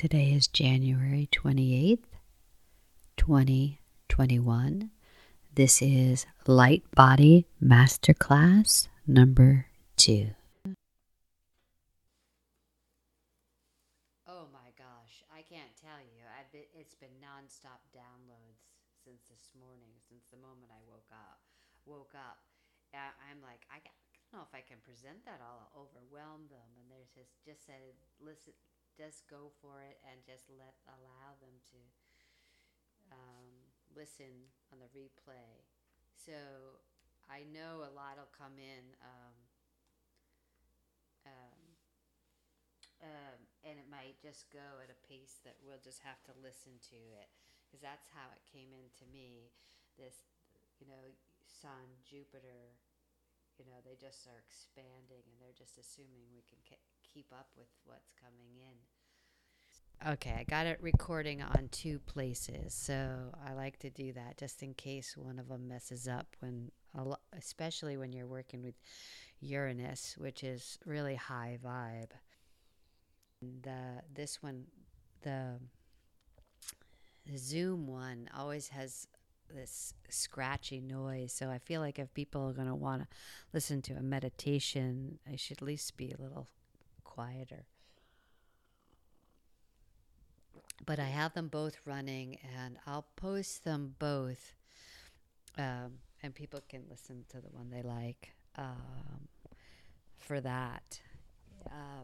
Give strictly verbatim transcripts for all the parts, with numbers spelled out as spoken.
Today is January twenty-eighth, twenty twenty-one. This is Light Body Masterclass number two. Oh my gosh, I can't tell you. I've been, it's been nonstop downloads since this morning, since the moment I woke up. Woke up. Uh, I'm like, I, I don't know if I can present that all. I'll overwhelm them. And there's just just said, listen, just go for it and just let allow them to um, listen on the replay. So I know a lot will come in, um, um, um, and it might just go at a pace that we'll just have to listen to it, because that's how it came into me. This, you know, Sun, Jupiter, you know, they just are expanding, and they're just assuming we can ke- keep up with what's coming in. Okay, I got it recording on two places, so I like to do that just in case one of them messes up, when, especially when you're working with Uranus, which is really high vibe. The this one, the, the Zoom one, always has this scratchy noise, so I feel like if people are going to want to listen to a meditation, I should at least be a little quieter. But I have them both running, and I'll post them both, um, and people can listen to the one they like, um, for that. Um,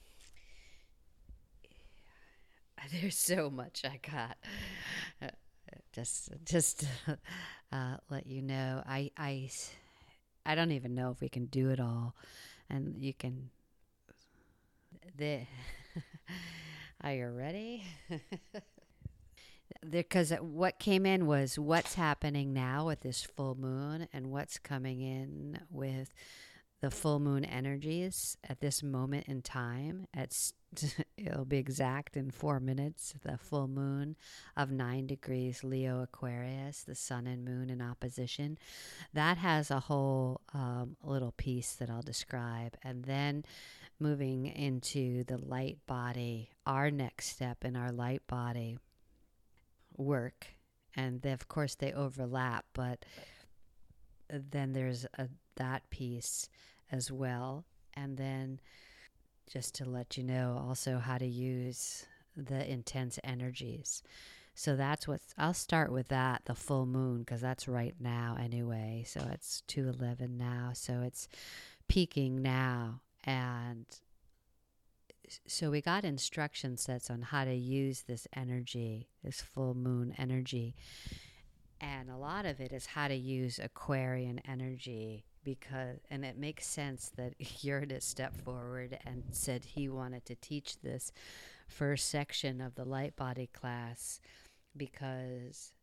there's so much I got. Uh, just, just uh, let you know. I, I, I don't even know if we can do it all, and you can. The, are you ready? Because what came in was what's happening now with this full moon, and what's coming in with the full moon energies at this moment in time. At it'll be exact in four minutes. The full moon of nine degrees Leo Aquarius, the sun and moon in opposition. That has a whole um, little piece that I'll describe, and then moving into the light body, our next step in our light body work, and they, of course they overlap, but then there's a, that piece as well. And then just to let you know also how to use the intense energies. So that's what I'll start with, that the full moon, because that's right now anyway. So it's two eleven now, so it's peaking now. And so we got instruction sets on how to use this energy, this full moon energy. And a lot of it is how to use Aquarian energy, because, and it makes sense that Uranus stepped forward and said he wanted to teach this first section of the light body class, because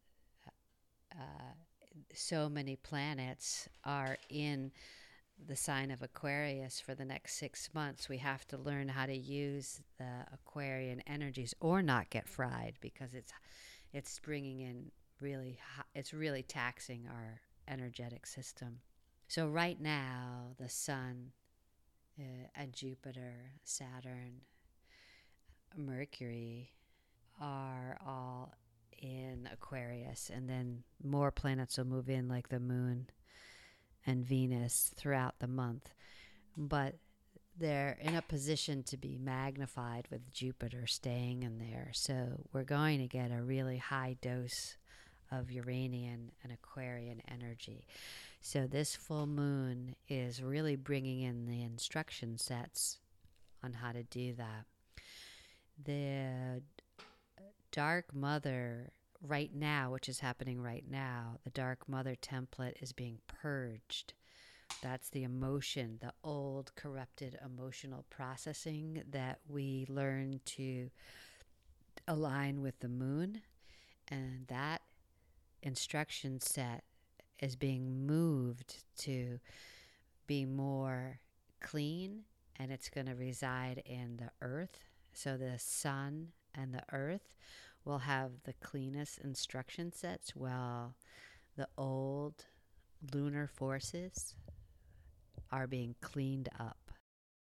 uh, so many planets are in the sign of Aquarius for the next six months. We have to learn how to use the Aquarian energies or not get fried, because it's it's bringing in really, it's really taxing our energetic system. So right now, the sun uh, and Jupiter, Saturn, Mercury are all in Aquarius, and then more planets will move in, like the moon and Venus, throughout the month. But they're in a position to be magnified with Jupiter staying in there. So we're going to get a really high dose of Uranian and Aquarian energy. So this full moon is really bringing in the instruction sets on how to do that. The Dark Mother right now, which is happening right now, the Dark Mother template is being purged. That's the emotion, the old corrupted emotional processing that we learn to align with the moon. And that instruction set is being moved to be more clean, and it's going to reside in the earth. So the sun and the earth will have the cleanest instruction sets, while the old lunar forces are being cleaned up.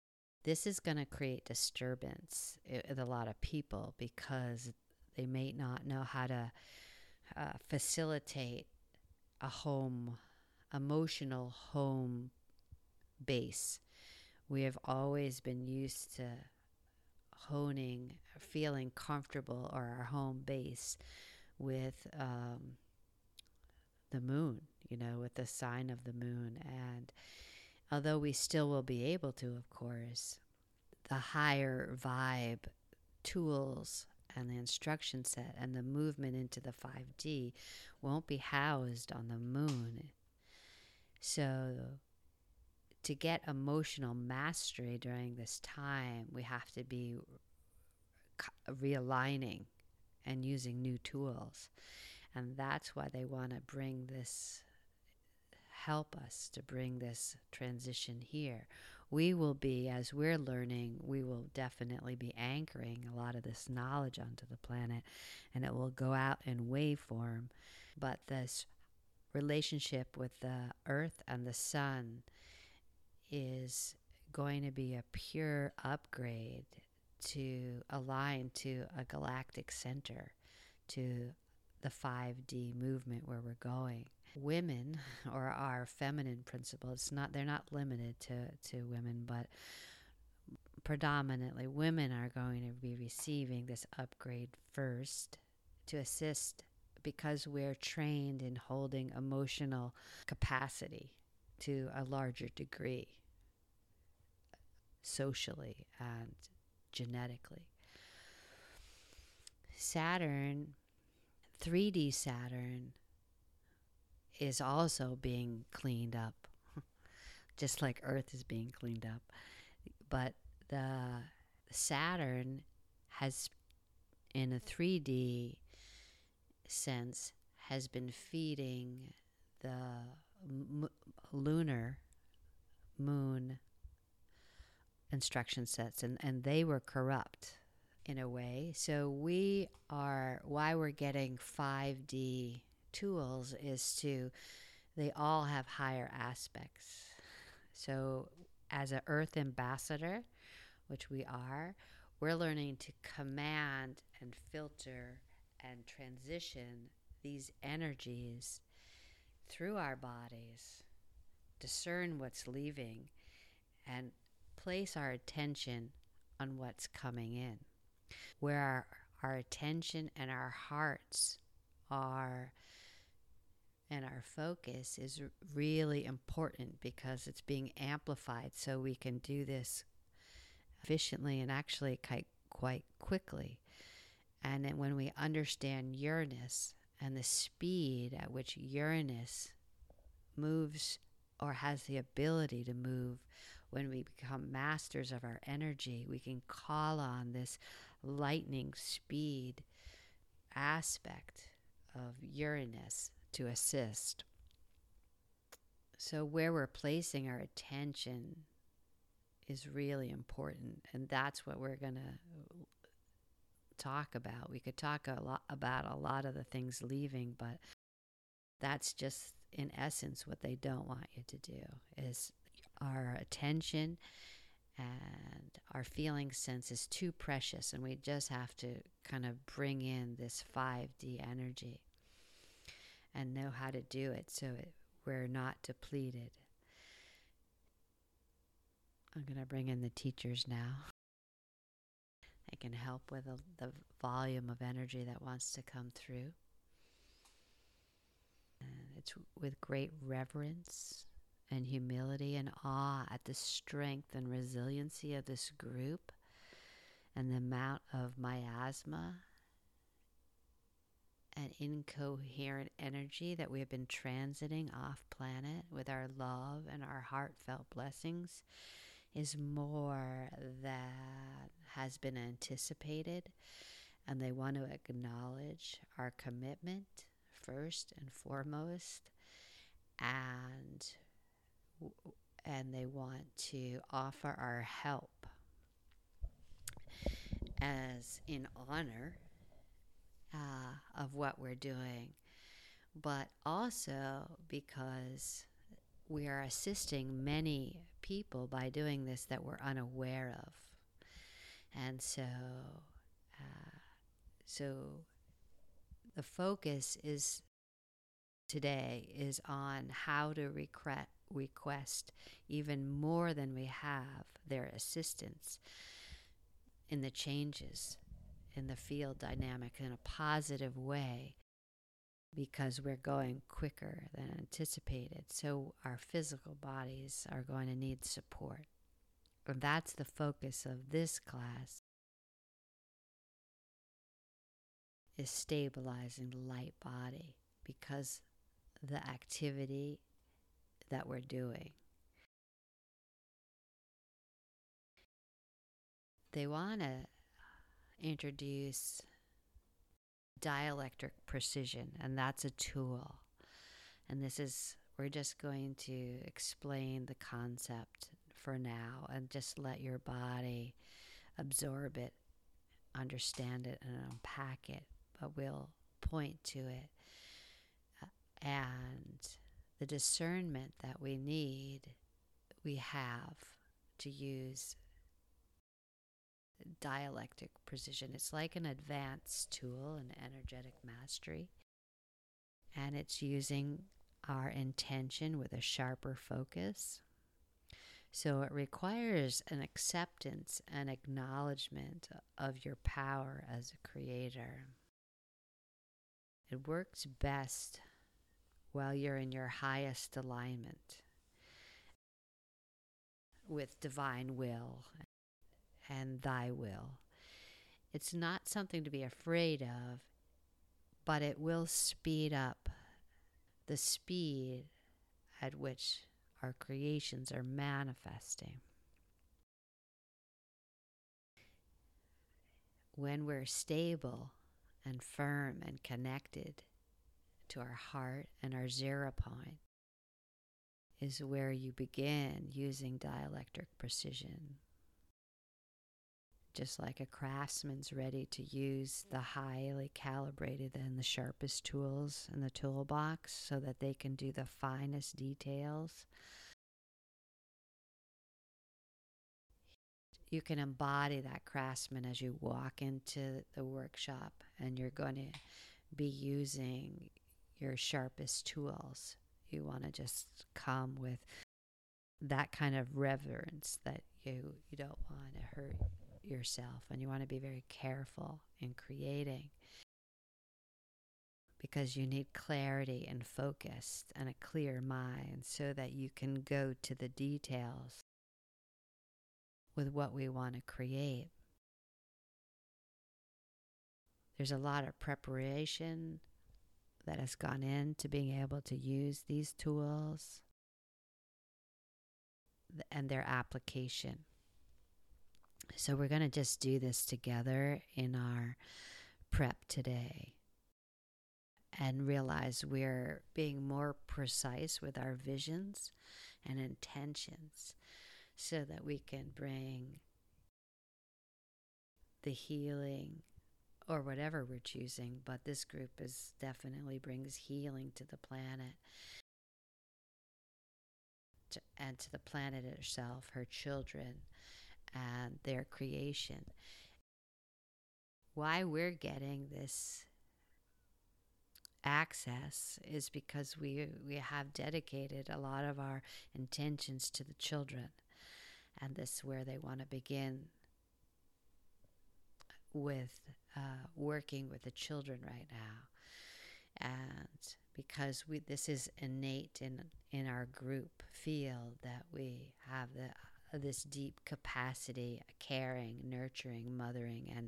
This is going to create disturbance with a lot of people because they may not know how to uh, facilitate a home, emotional home base. We have always been used to honing, feeling comfortable, or our home base with um, the moon, you know, with the sign of the moon. And although we still will be able to, of course, the higher vibe tools and the instruction set and the movement into the five D won't be housed on the moon. So to get emotional mastery during this time, we have to be realigning and using new tools. And that's why they want to bring this, help us to bring this transition here. We will be, as we're learning, we will definitely be anchoring a lot of this knowledge onto the planet, and it will go out in waveform. But this relationship with the earth and the sun is going to be a pure upgrade to align to a galactic center, to the five D movement where we're going. Women, or our feminine principles, not they're not limited to, to women, but predominantly women are going to be receiving this upgrade first to assist, because we're trained in holding emotional capacity to a larger degree, socially and genetically. Saturn, three D Saturn, is also being cleaned up, just like Earth is being cleaned up. But the Saturn has, in a three D sense, has been feeding the m- lunar moon instruction sets, and, and they were corrupt in a way. So we are, why we're getting five D tools is to, they all have higher aspects. So as an Earth ambassador, which we are, we're learning to command and filter and transition these energies through our bodies, discern what's leaving, and place our attention on what's coming in. Where our, our attention and our hearts are, and our focus is really important, because it's being amplified so we can do this efficiently and actually quite, quite quickly. And then when we understand Uranus and the speed at which Uranus moves, or has the ability to move, when we become masters of our energy, we can call on this lightning speed aspect of Uranus to assist. So where we're placing our attention is really important, and that's what we're going to talk about. We could talk a lot about a lot of the things leaving, but that's just in essence what they don't want you to do, is our attention and our feeling sense is too precious, and we just have to kind of bring in this five D energy and know how to do it so it, we're not depleted. I'm going to bring in the teachers now. They can help with a, the volume of energy that wants to come through. And it's with great reverence and humility and awe at the strength and resiliency of this group and the amount of miasma and incoherent energy that we have been transiting off planet with our love and our heartfelt blessings is more than has been anticipated, and they want to acknowledge our commitment first and foremost, and and they want to offer our help as in honor uh, of what we're doing, but also because we are assisting many people by doing this that we're unaware of. And so, uh, so the focus is today is on how to recre- request even more than we have their assistance in the changes in the field dynamic in a positive way, because we're going quicker than anticipated. So our physical bodies are going to need support. And that's the focus of this class, is stabilizing the light body, because the activity that we're doing. They want to introduce dielectric precision, and that's a tool. And this is, we're just going to explain the concept for now and just let your body absorb it, understand it, and unpack it. But we'll point to it. Uh, and the discernment that we need, we have to use dialectic precision. It's like an advanced tool, an energetic mastery. And it's using our intention with a sharper focus. So it requires an acceptance and acknowledgement of your power as a creator. It works best while you're in your highest alignment with divine will and thy will. It's not something to be afraid of, but it will speed up the speed at which our creations are manifesting. When we're stable and firm and connected to our heart and our zero point, is where you begin using dielectric precision. Just like a craftsman's ready to use the highly calibrated and the sharpest tools in the toolbox so that they can do the finest details, you can embody that craftsman as you walk into the workshop, and you're going to be using your sharpest tools. You want to just come with that kind of reverence that you, you don't want to hurt yourself, and you want to be very careful in creating, because you need clarity and focus and a clear mind so that you can go to the details with what we want to create. There's a lot of preparation that has gone into being able to use these tools and their application. So we're going to just do this together in our prep today and realize we're being more precise with our visions and intentions so that we can bring the healing or whatever we're choosing. But this group is definitely brings healing to the planet to, and to the planet itself, her children, and their creation. Why we're getting this access is because we we have dedicated a lot of our intentions to the children, and this is where they want to begin with uh, working with the children right now. And because we this is innate in in our group field, that we have the uh, this deep capacity, caring, nurturing, mothering, and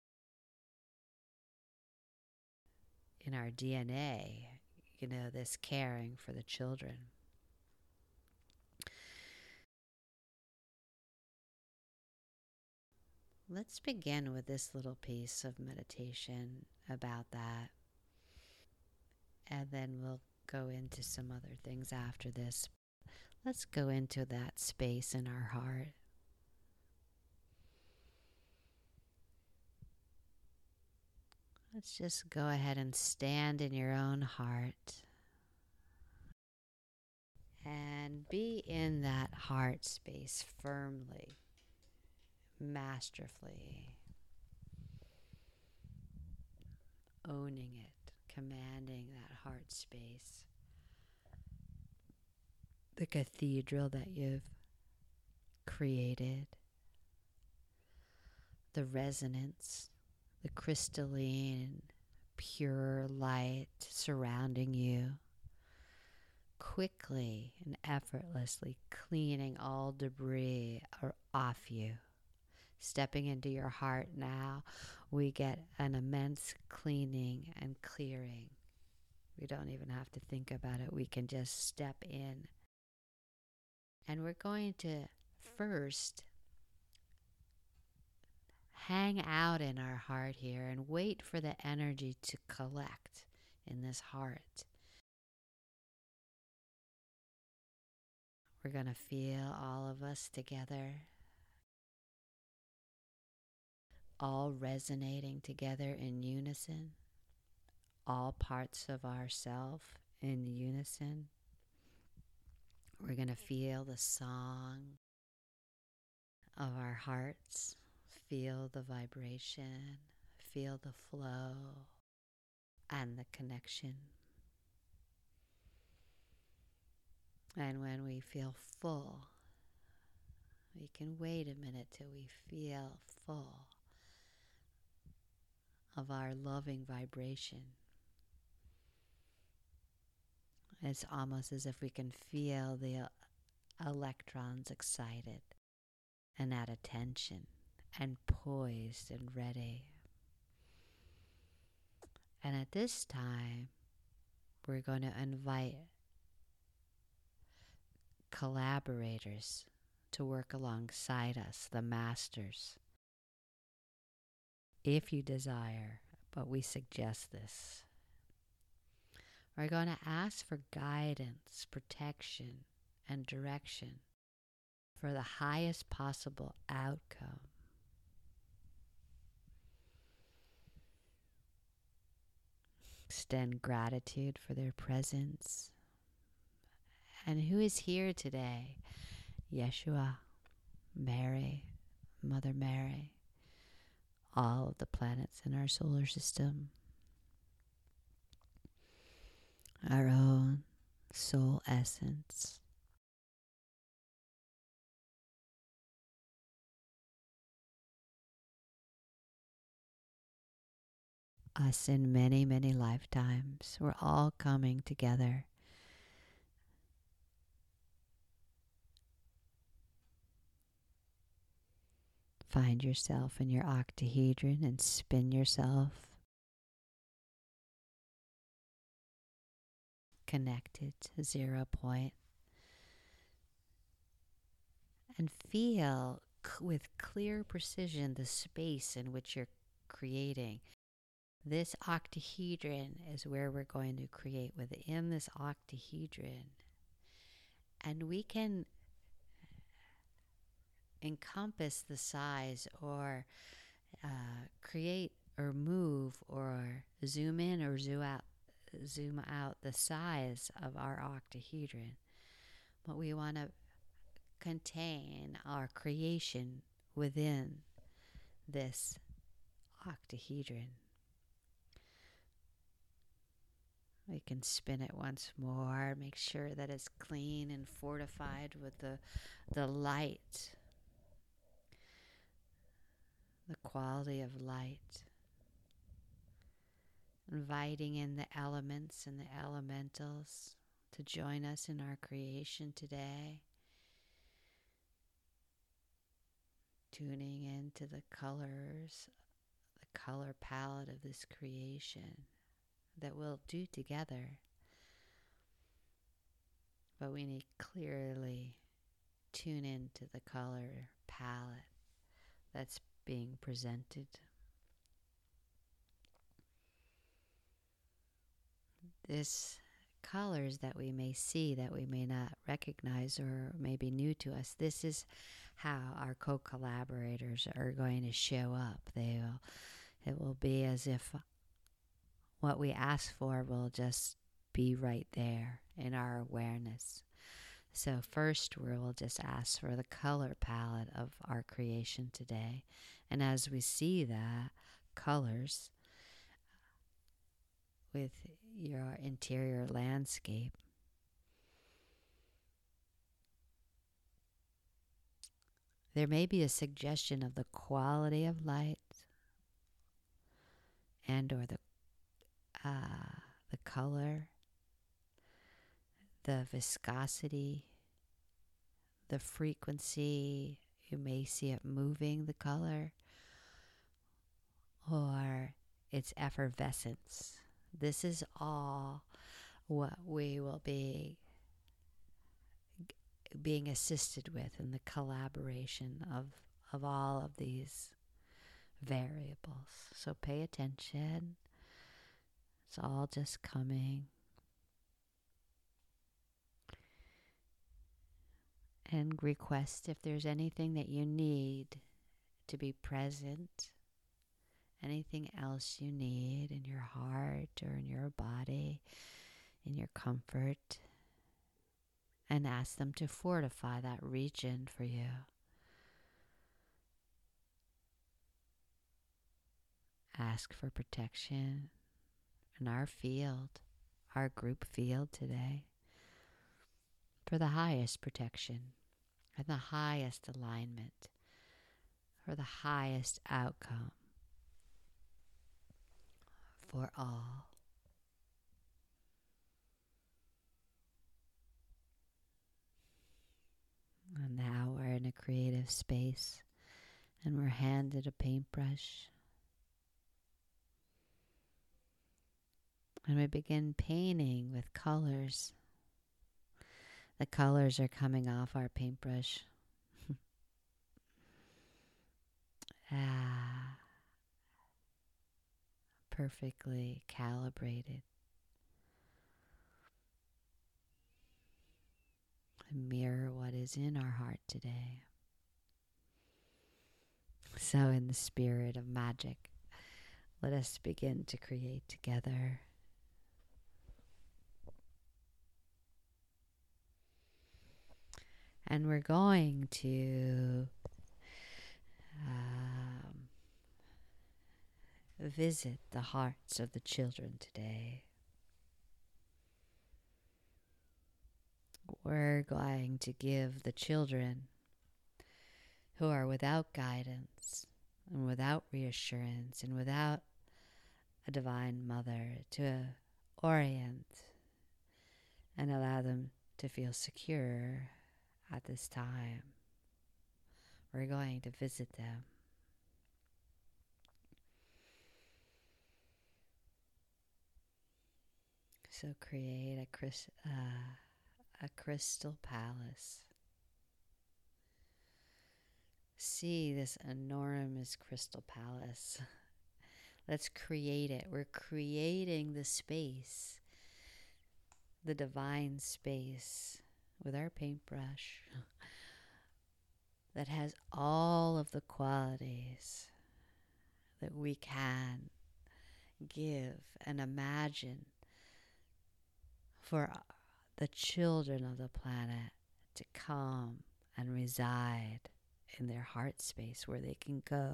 in our D N A, you know, this caring for the children. Let's begin with this little piece of meditation about that, and then we'll go into some other things after this. Let's go into that space in our heart. Let's just go ahead and stand in your own heart And be in that heart space firmly, masterfully, owning it, commanding that heart space. The cathedral that you've created, the resonance, the crystalline, pure light surrounding you, quickly and effortlessly cleaning all debris off you. Stepping into your heart now, we get an immense cleaning and clearing. We don't even have to think about it. We can just step in. And we're going to first hang out in our heart here and wait for the energy to collect in this heart. We're going to feel all of us together, all resonating together in unison, all parts of ourself in unison. We're going to feel the song of our hearts, feel the vibration, feel the flow and the connection. And when we feel full, we can wait a minute till we feel full of our loving vibration. It's almost as if we can feel the electrons excited and at attention and poised and ready. And at this time, we're going to invite collaborators to work alongside us, the masters, if you desire, but we suggest this. We're going to ask for guidance, protection, and direction for the highest possible outcome. Extend gratitude for their presence. And who is here today? Yeshua, Mary, Mother Mary, all of the planets in our solar system, our own soul essence. Us in many, many lifetimes. We're all coming together. Find yourself in your octahedron and spin yourself connected to zero point. And feel c- with clear precision the space in which you're creating. This octahedron is where we're going to create within this octahedron. And we can encompass the size or uh, create or move or zoom in or zoom out, zoom out the size of our octahedron. But we want to contain our creation within this octahedron. We can spin it once more, make sure that it's clean and fortified with the, the light, the quality of light. Inviting in the elements and the elementals to join us in our creation today. Tuning into the colors, the color palette of this creation that we'll do together. But we need clearly tune into the color palette that's being presented. This colors that we may see that we may not recognize or may be new to us, this is how our co-collaborators are going to show up. They will, it will be as if what we ask for will just be right there in our awareness. So first we will just ask for the color palette of our creation today. And as we see that colors with your interior landscape, there may be a suggestion of the quality of light and or the uh, the color, the viscosity, the frequency. You may see it moving, the color, or its effervescence. This is all what we will be being assisted with in the collaboration of, of all of these variables. So pay attention. It's all just coming. And request if there's anything that you need to be present, anything else you need in your heart or in your body, in your comfort, and ask them to fortify that region for you. Ask for protection in our field, our group field today, for the highest protection and the highest alignment, for the highest outcome for all. And now we're in a creative space and we're handed a paintbrush. And we begin painting with colors. The colors are coming off our paintbrush. ah, perfectly calibrated. Mirror what is in our heart today. So in the spirit of magic, let us begin to create together. And we're going to um, visit the hearts of the children today. We're going to give the children who are without guidance and without reassurance and without a divine mother to orient and allow them to feel secure at this time. We're going to visit them. So create a, crys- uh, a crystal palace. See this enormous crystal palace. Let's create it. We're creating the space, the divine space, with our paintbrush that has all of the qualities that we can give and imagine for the children of the planet to come and reside in their heart space where they can go.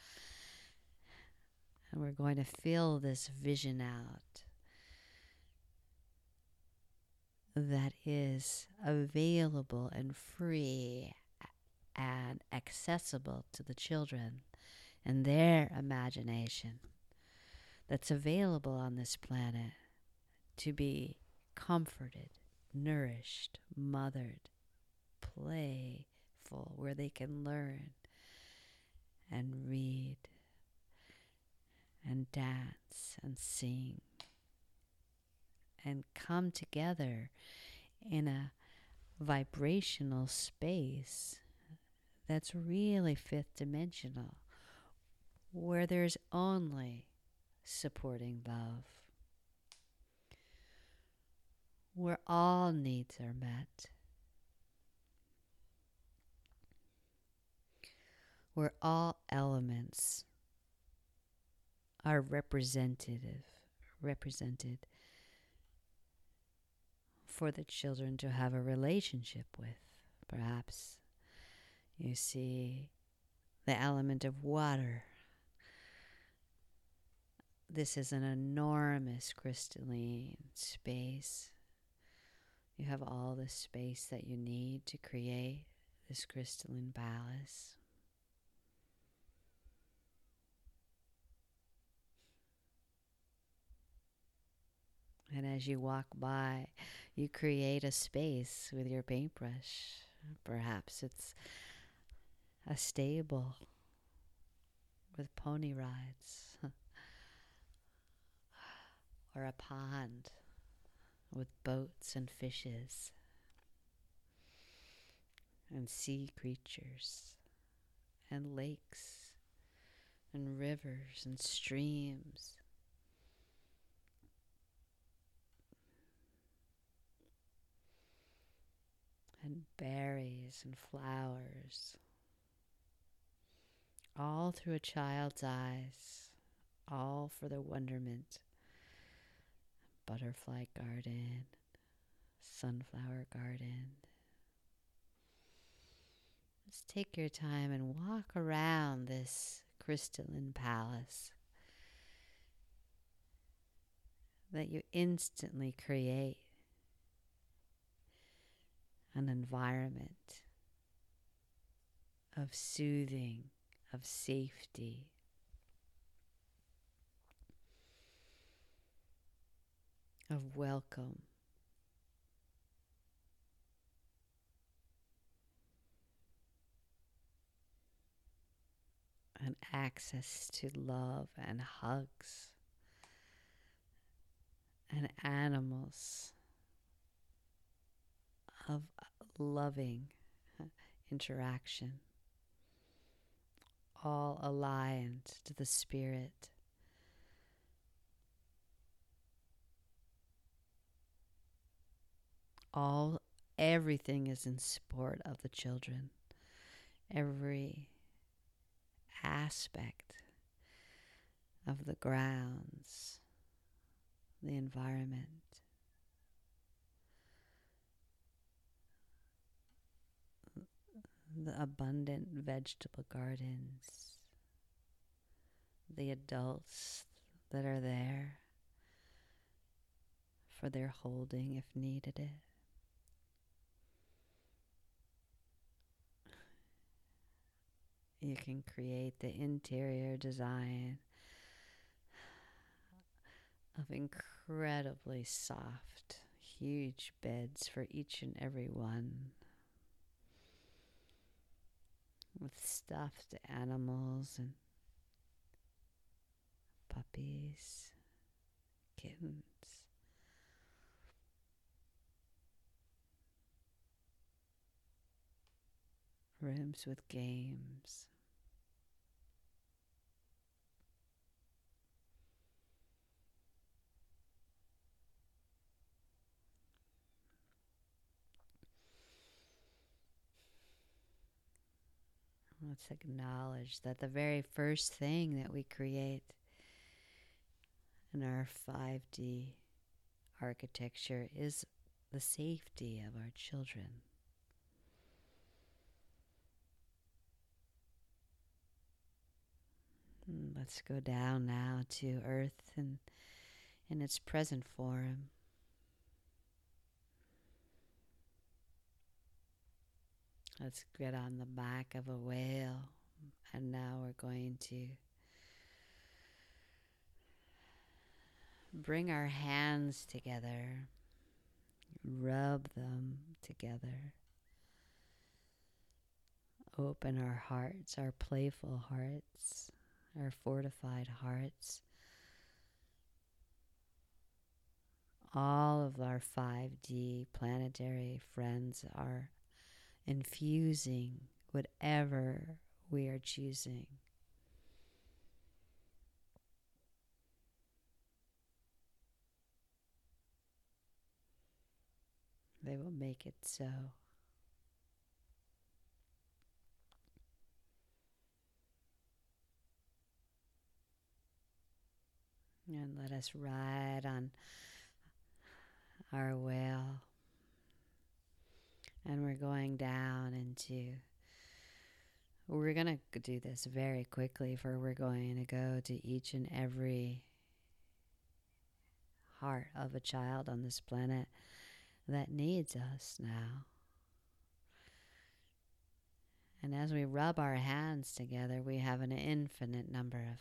And we're going to fill this vision out that is available and free and accessible to the children and their imagination, that's available on this planet to be comforted, nourished, mothered, playful, where they can learn and read and dance and sing and come together in a vibrational space that's really fifth dimensional, where there's only supporting love, where all needs are met, where all elements are representative, represented for the children to have a relationship with. Perhaps you see the element of water. This is an enormous crystalline space. You have all the space that you need to create this crystalline palace. And as you walk by, you create a space with your paintbrush. Perhaps it's a stable with pony rides, or a pond with boats and fishes and sea creatures and lakes and rivers and streams. And berries and flowers, all through a child's eyes, all for their wonderment. Butterfly garden, sunflower garden. Just take your time and walk around this crystalline palace that you instantly create an environment of soothing, of safety, of welcome. And access to love and hugs and animals of loving interaction, all aligned to the spirit. All, everything is in support of the children. Every aspect of the grounds, the environment, the abundant vegetable gardens, the adults that are there for their holding if needed it. You can create the interior design of incredibly soft, huge beds for each and every one, with stuffed animals and puppies, kittens. Rooms with games. Let's acknowledge that the very first thing that we create in our five D architecture is the safety of our children. Let's go down now to Earth and in its present form. Let's get on the back of a whale, and now we're going to bring our hands together, rub them together, open our hearts, our playful hearts, our fortified hearts. All of our five D planetary friends are infusing whatever we are choosing. They will make it so. And let us ride on our whale And we're going down into, we're going to do this very quickly, for we're going to go to each and every heart of a child on this planet that needs us now. And as we rub our hands together, we have an infinite number of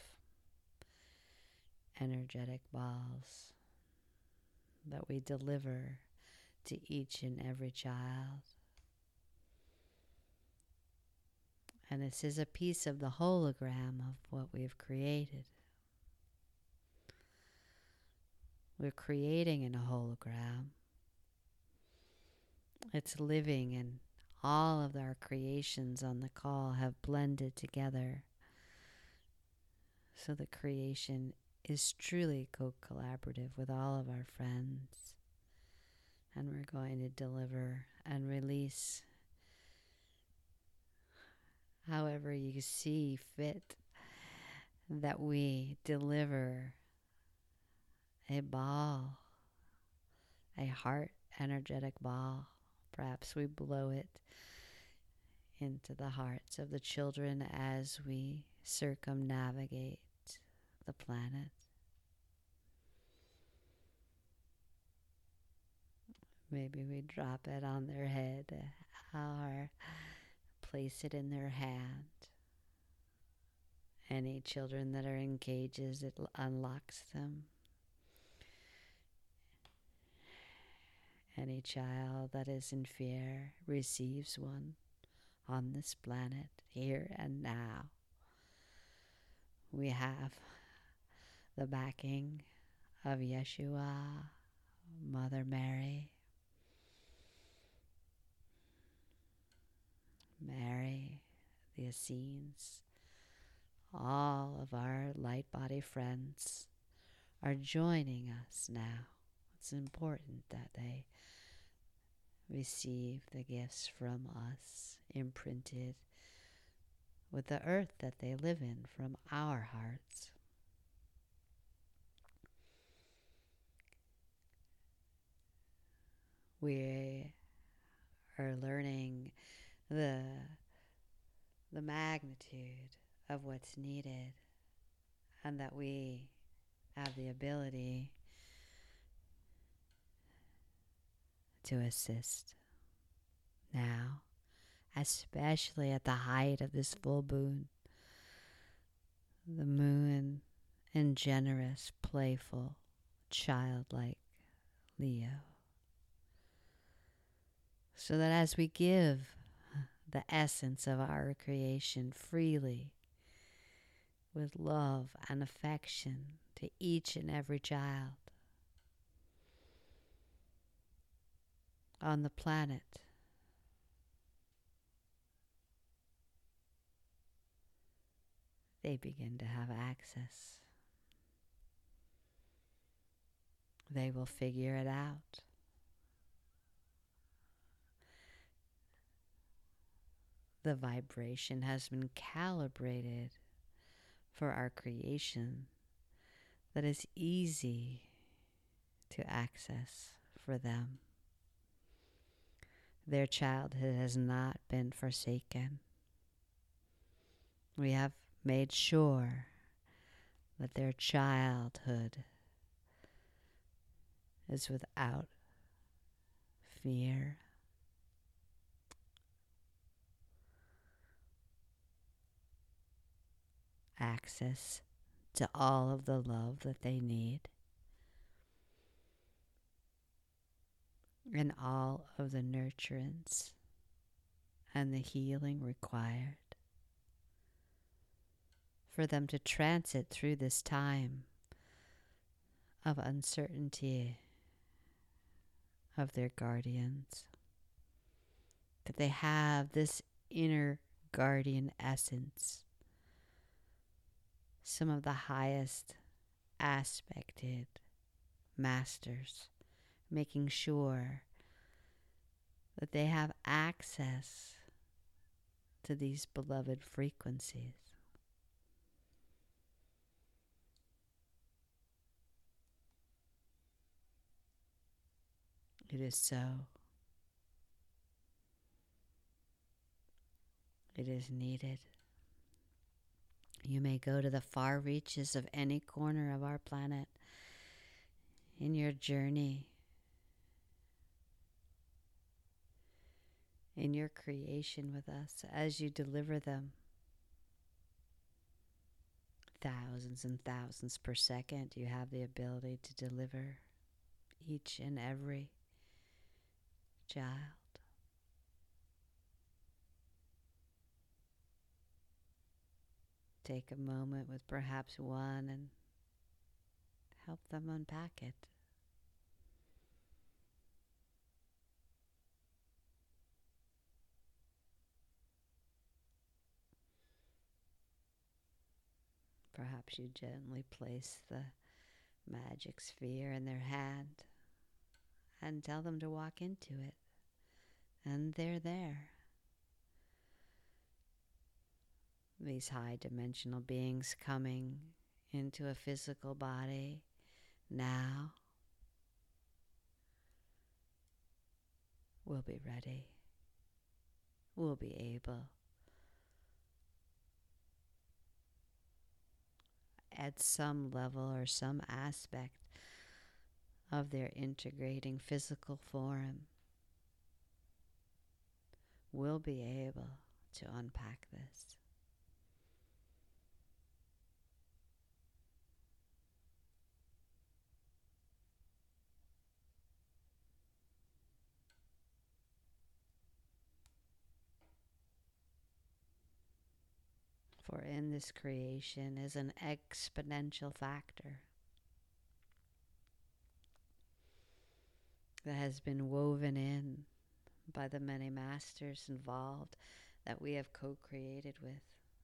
energetic balls that we deliver to each and every child. And this is a piece of the hologram of what we've created. We're creating in a hologram. It's living, and all of our creations on the call have blended together. So the creation is truly co-collaborative with all of our friends. And we're going to deliver and release however you see fit, that we deliver a ball, a heart energetic ball. Perhaps we blow it into the hearts of the children as we circumnavigate the planet. Maybe we drop it on their head or place it in their hand. Any children that are in cages, it unlocks them. Any child that is in fear receives one on this planet, here and now. We have the backing of Yeshua, Mother Mary, Mary, the Essenes. All of our light body friends are joining us now. It's important that they receive the gifts from us, imprinted with the earth that they live in from our hearts. We are learning the the magnitude of what's needed, and that we have the ability to assist now, especially at the height of this full moon. The moon and generous, playful, childlike Leo. So that as we give the essence of our creation freely, with love and affection to each and every child on the planet, they begin to have access. They will figure it out. The vibration has been calibrated for our creation that is easy to access for them. Their childhood has not been forsaken. We have made sure that their childhood is without fear, access to all of the love that they need, and all of the nurturance and the healing required for them to transit through this time of uncertainty of their guardians. That they have this inner guardian essence, some of the highest aspected masters, making sure that they have access to these beloved frequencies. It is so. It is needed. You may go to the far reaches of any corner of our planet in your journey, in your creation with us, as you deliver them thousands and thousands per second. You have the ability to deliver each and every child. Take a moment with perhaps one and help them unpack it. Perhaps you gently place the magic sphere in their hand and tell them to walk into it. And they're there. These high dimensional beings coming into a physical body now will be ready. Will be able at some level or some aspect of their integrating physical form will be able to unpack this. For in this creation is an exponential factor that has been woven in by the many masters involved that we have co-created with.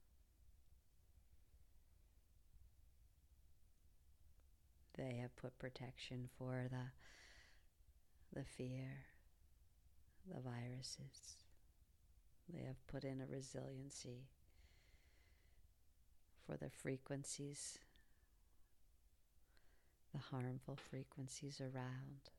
They have put protection for the, the fear, the viruses. They have put in a resiliency for the frequencies, the harmful frequencies around.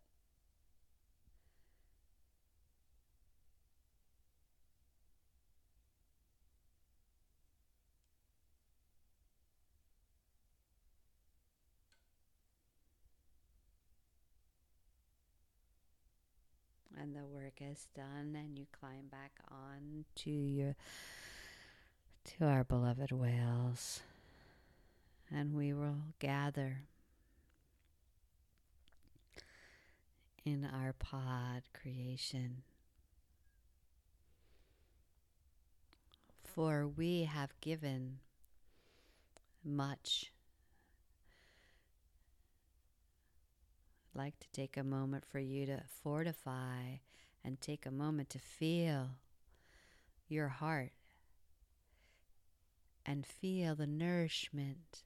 And the work is done, and you climb back on to your to our beloved whales, and we will gather in our pod creation, for we have given much. I'd like to take a moment for you to fortify and take a moment to feel your heart and feel the nourishment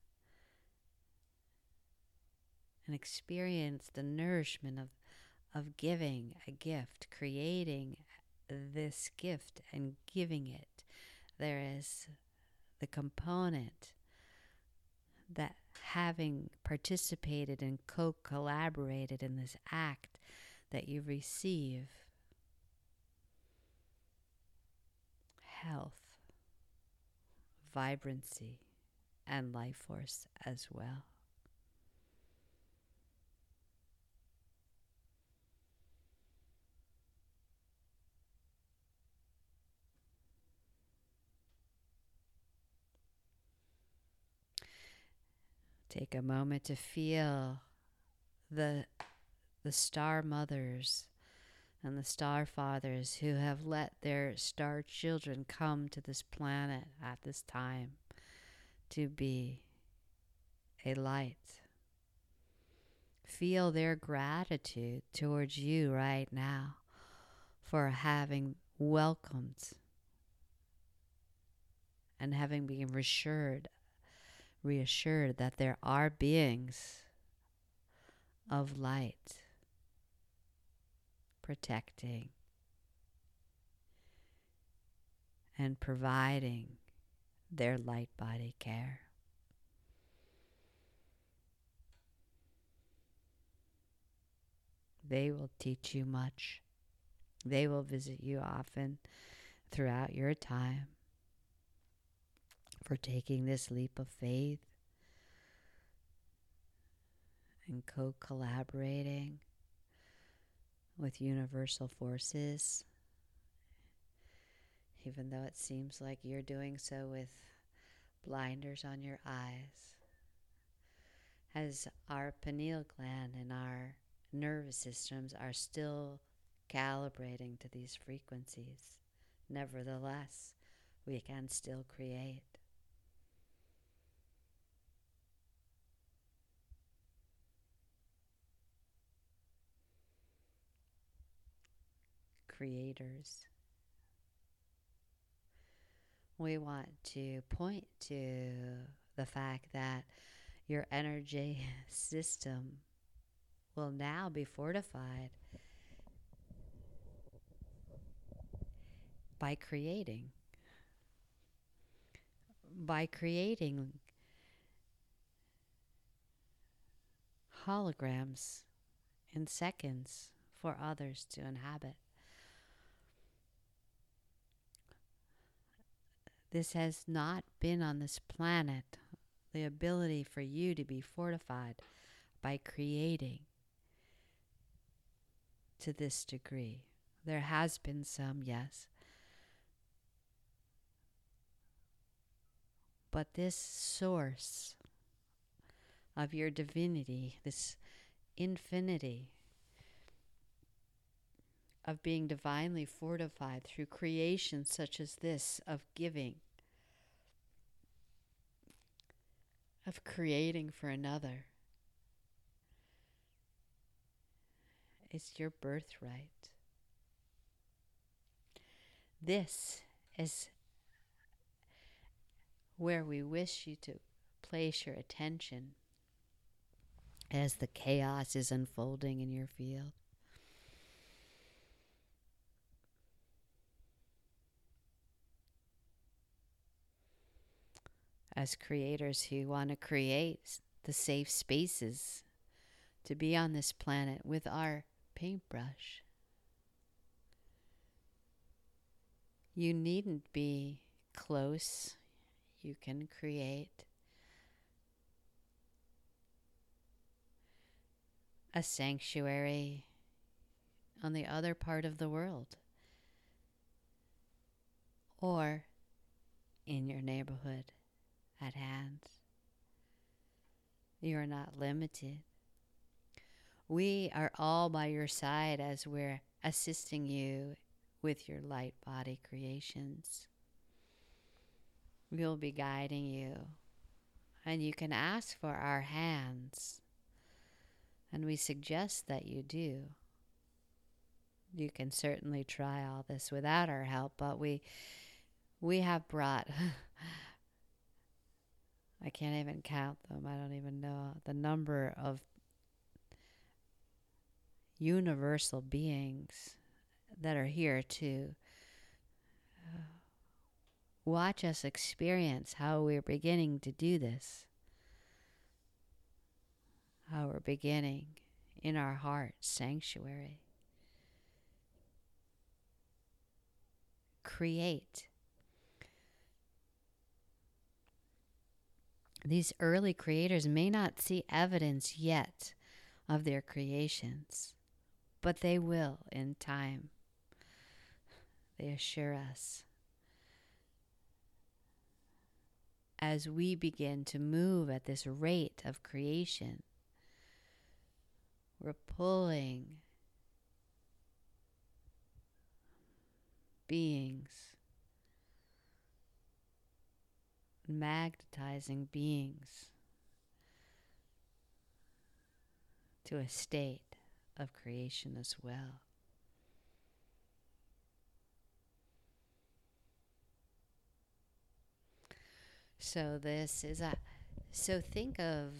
and experience the nourishment of, of giving a gift, creating this gift and giving it. There is the component that having participated and co-collaborated in this act that you receive health, vibrancy, and life force as well. Take a moment to feel the the star mothers and the star fathers who have let their star children come to this planet at this time to be a light. Feel their gratitude towards you right now for having welcomed and having been reassured reassured that there are beings of light protecting and providing their light body care. They will teach you much. They will visit you often. throughout your time, for taking this leap of faith and co-collaborating with universal forces, even though it seems like you're doing so with blinders on your eyes, as our pineal gland and our nervous systems are still calibrating to these frequencies. Nevertheless, we can still create. Creators. We want to point to the fact that your energy system will now be fortified by creating. By creating holograms in seconds for others to inhabit. This has not been on this planet, the ability for you to be fortified by creating to this degree. There has been some, yes. But this source of your divinity, this infinity of being divinely fortified through creation such as this, of giving, of creating for another, is your birthright. This is where we wish you to place your attention as the chaos is unfolding in your field. As creators who want to create the safe spaces to be on this planet with our paintbrush. You needn't be close. You can create a sanctuary on the other part of the world, or in your neighborhood at hand. You are not limited. We are all by your side as we're assisting you with your light body creations. We'll be guiding you, and you can ask for our hands, and we suggest that you do. You can certainly try all this without our help, but we we have brought I can't even count them. I don't even know the number of universal beings that are here to watch us experience how we're beginning to do this. How we're beginning in our heart sanctuary. Create. These early creators may not see evidence yet of their creations, but they will in time. They assure us. As we begin to move at this rate of creation, we're pulling beings, magnetizing beings to a state of creation as well. So this is a, so think of,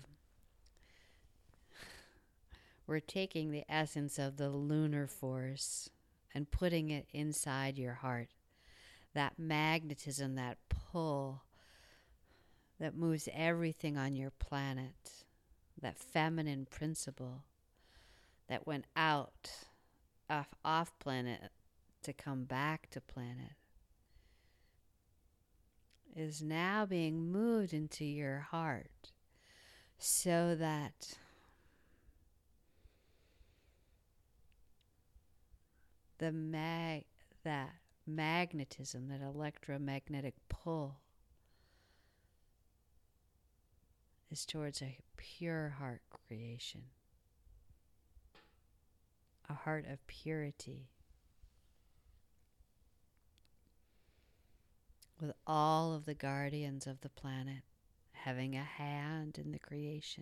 we're taking the essence of the lunar force and putting it inside your heart. That magnetism, that pull that moves everything on your planet. That feminine principle that went out off, off planet to come back to planet. is now being moved into your heart so that the mag that magnetism, that electromagnetic pull is towards a pure heart creation, a heart of purity, with all of the guardians of the planet having a hand in the creation.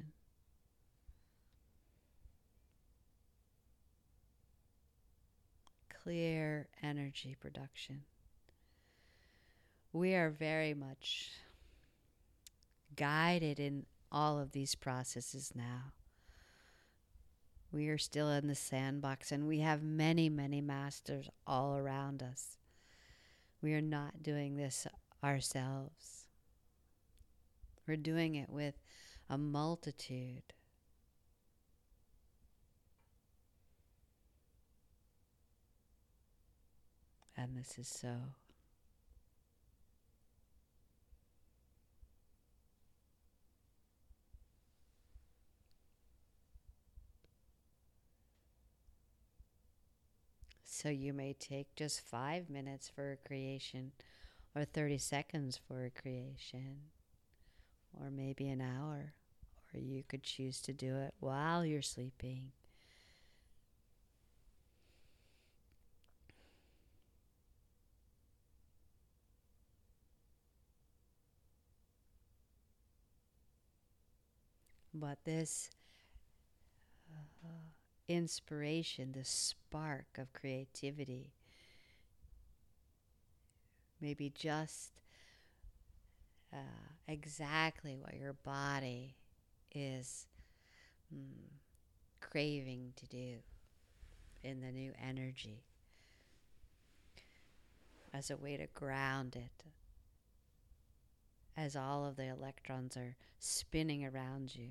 Clear energy production. We are very much guided in all of these processes now. We are still in the sandbox, and we have many, many masters all around us. We are not doing this ourselves. We're doing it with a multitude. And this is so. So you may take just five minutes for a creation, or thirty seconds for a creation, or maybe an hour, or you could choose to do it while you're sleeping. But this uh, inspiration, this spark of creativity, maybe just uh, exactly what your body is mm, craving to do in the new energy, as a way to ground it, as all of the electrons are spinning around you.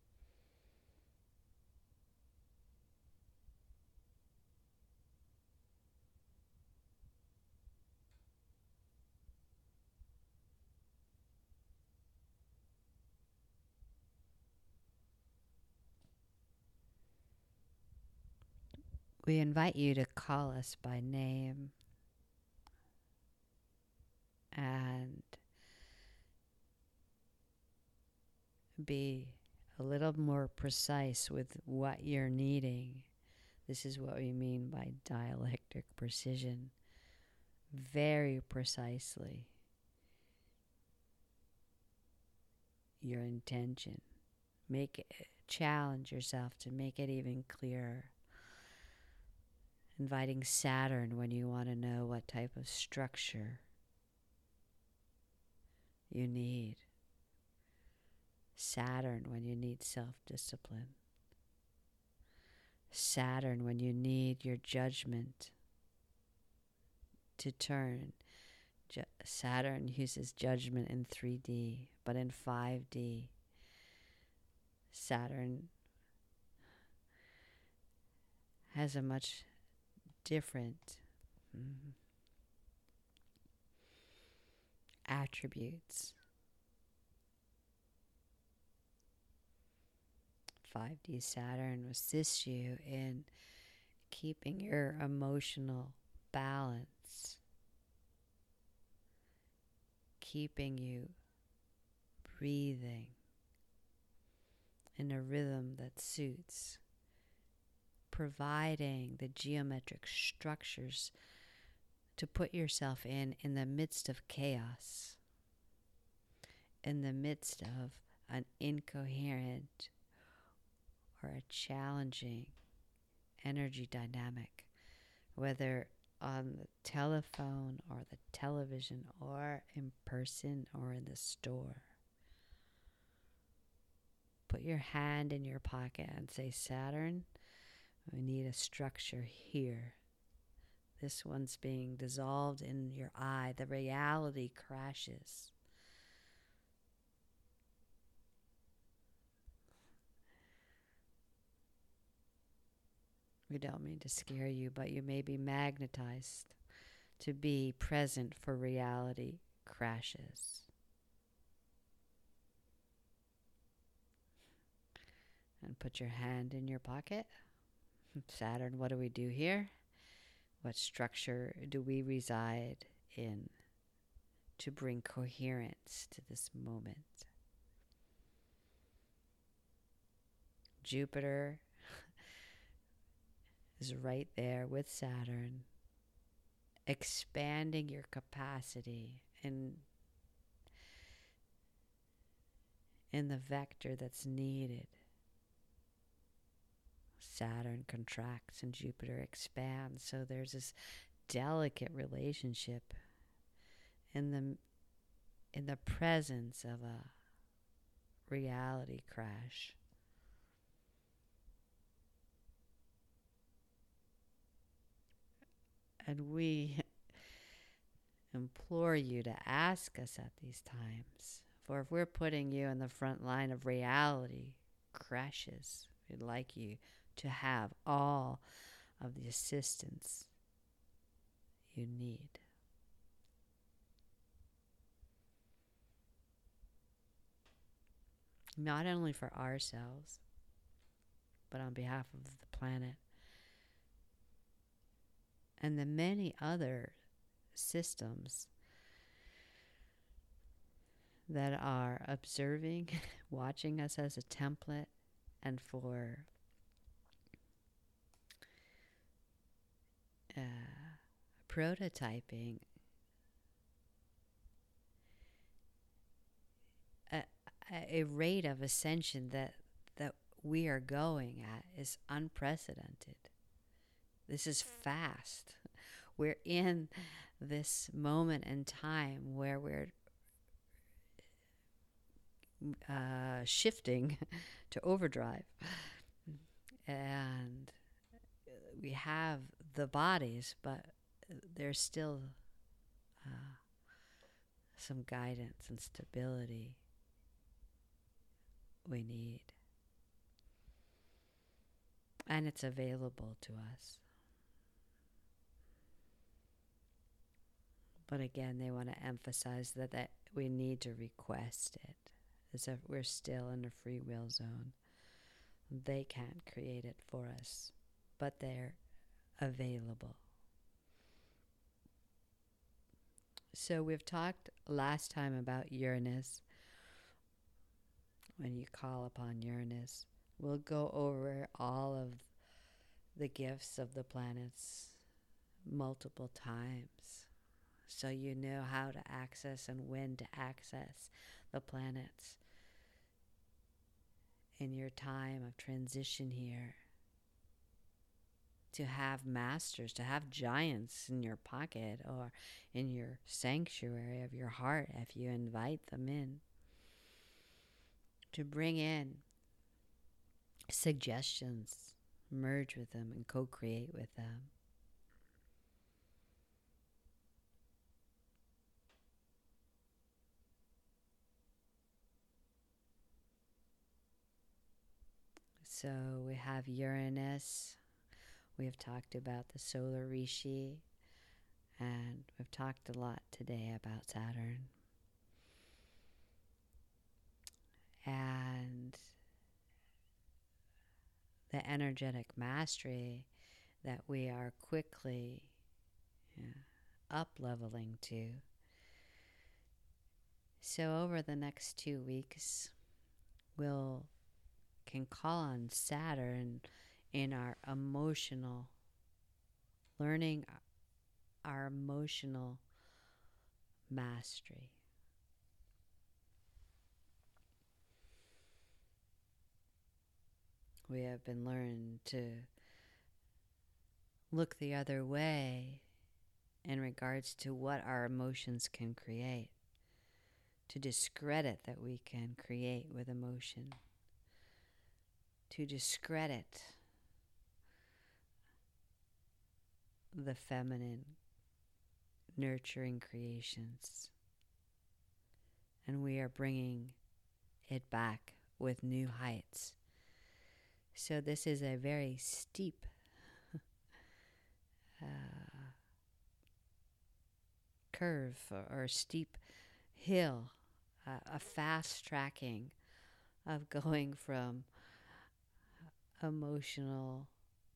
We invite you to call us by name and be a little more precise with what you're needing. This is what we mean by dialectic precision. Very precisely. Your intention. Make it, challenge yourself to make it even clearer. Inviting Saturn when you want to know what type of structure you need. Saturn when you need self-discipline. Saturn when you need your judgment to turn. Ju- Saturn uses judgment in three D, but in five D, Saturn has a much different mm, attributes. five D Saturn assists you in keeping your emotional balance, keeping you breathing in a rhythm that suits, providing the geometric structures to put yourself in in the midst of chaos, in the midst of an incoherent or a challenging energy dynamic, whether on the telephone or the television or in person or in the store. Put your hand in your pocket and say, Saturn, we need a structure here. This one's being dissolved in your eye. The reality crashes. We don't mean to scare you, but you may be magnetized to be present for reality crashes. Put your hand in your pocket. Saturn, what do we do here? What structure do we reside in to bring coherence to this moment? Jupiter is right there with Saturn, expanding your capacity in, in the vector that's needed. Saturn contracts and Jupiter expands. So there's this delicate relationship in the in the presence of a reality crash. And we implore you to ask us at these times. For if we're putting you in the front line of reality crashes, we'd like you to have all of the assistance you need. Not only for ourselves, but on behalf of the planet and the many other systems that are observing, watching us as a template, and for uh, prototyping a, a rate of ascension that, that we are going at is unprecedented. This is fast. We're in this moment in time where we're uh, shifting to overdrive. And we have the bodies, but there's still uh, some guidance and stability we need. And it's available to us. But again, they want to emphasize that, that we need to request it, as if we're still in a free will zone. They can't create it for us, but they're available. So we've talked last time about Uranus. When you call upon Uranus, we'll go over all of the gifts of the planets multiple times, so you know how to access and when to access the planets in your time of transition here. To have masters, to have giants in your pocket or in your sanctuary of your heart if you invite them in. To bring in suggestions, merge with them and co-create with them. So we have Uranus. We have talked about the solar rishi, and we've talked a lot today about Saturn. And the energetic mastery that we are quickly you know, up-leveling to. So over the next two weeks, we'll can call on Saturn in our emotional, learning our emotional mastery. We have been learned to look the other way in regards to what our emotions can create, to discredit that we can create with emotion, to discredit the feminine, nurturing creations. And we are bringing it back with new heights. So this is a very steep uh, curve or, or steep hill, uh, a fast tracking of going from emotional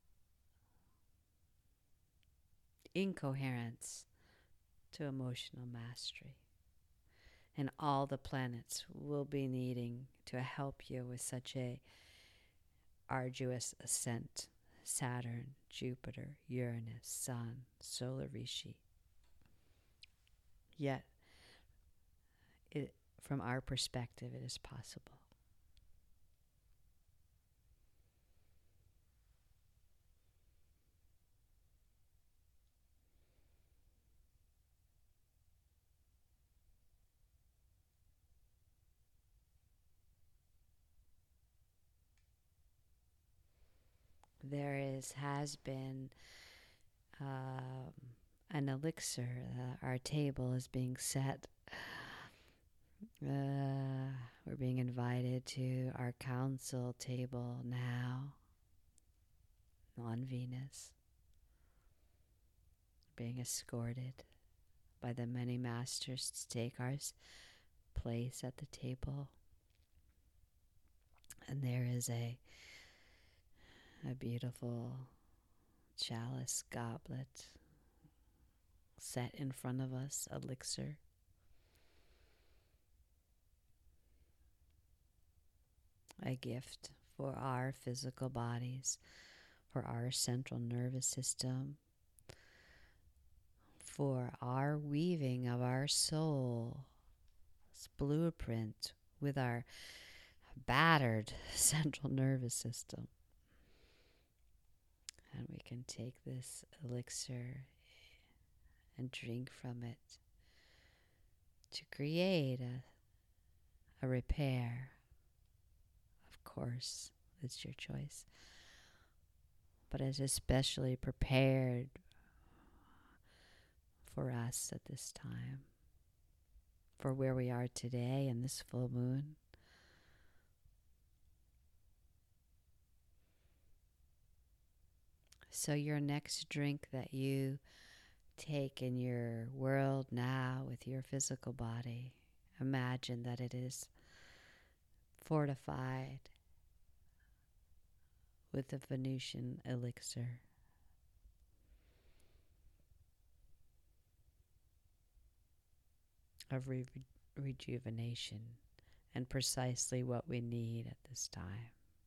incoherence to emotional mastery. And all the planets will be needing to help you with such a arduous ascent. Saturn, Jupiter, Uranus, Sun, Solar Rishi. Yet, it, from our perspective, it is possible. There is has been um, an elixir. Uh, our table is being set. Uh, we're being invited to our council table now on Venus, being escorted by the many masters to take our place at the table. And there is a a beautiful chalice goblet set in front of us, elixir. A gift for our physical bodies, for our central nervous system, for our weaving of our soul's blueprint with our battered central nervous system. And we can take this elixir and drink from it to create a, a repair. Of course, it's your choice. But it's especially prepared for us at this time, for where we are today in this full moon. So your next drink that you take in your world now with your physical body, imagine that it is fortified with the Venusian elixir. Of re- rejuvenation and precisely what we need at this time.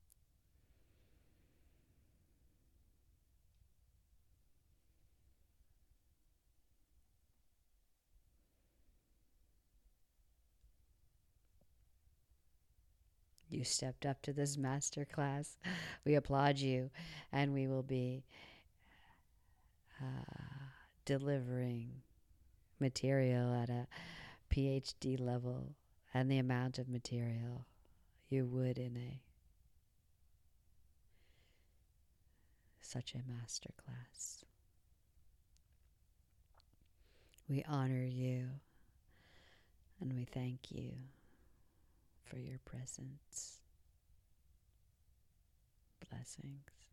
You stepped up to this master class. We applaud you, and we will be uh, delivering material at a PhD level and the amount of material you would in a such a master class. We honor you and we thank you for your presence. Blessings.